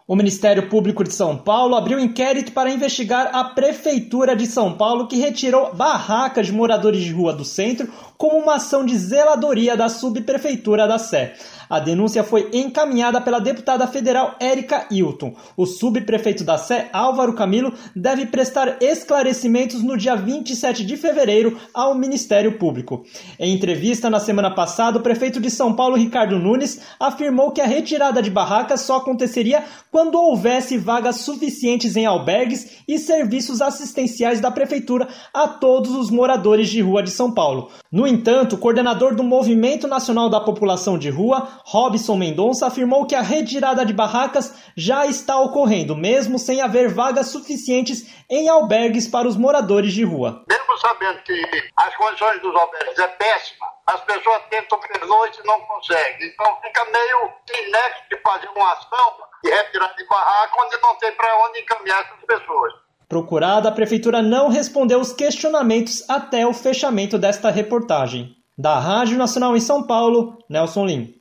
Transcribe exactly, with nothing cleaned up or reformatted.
O Ministério Público de São Paulo abriu inquérito para investigar a Prefeitura de São Paulo, que retirou barracas de moradores de rua do centro como uma ação de zeladoria da Subprefeitura da Sé. A denúncia foi encaminhada pela deputada federal Érica Hilton. O subprefeito da Sé, Álvaro Camilo, deve prestar esclarecimentos no dia vinte e sete de fevereiro ao Ministério Público. Em entrevista na semana passada, o prefeito de São Paulo, Ricardo Nunes, afirmou que a retirada de barracas só aconteceria quando houvesse vagas suficientes em albergues e serviços assistenciais da prefeitura a todos os moradores de rua de São Paulo. No entanto, o coordenador do Movimento Nacional da População de Rua, Robson Mendonça, afirmou que a retirada de barracas já está ocorrendo, mesmo sem haver vagas suficientes em albergues para os moradores de rua. Mesmo sabendo que as condições dos albergues é péssima, as pessoas tentam pernoite e não conseguem. Então fica meio sem nexo de fazer uma ação de retirada de barraca onde não tem para onde encaminhar essas pessoas. Procurada, a prefeitura não respondeu os questionamentos até o fechamento desta reportagem. Da Rádio Nacional em São Paulo, Nelson Lim.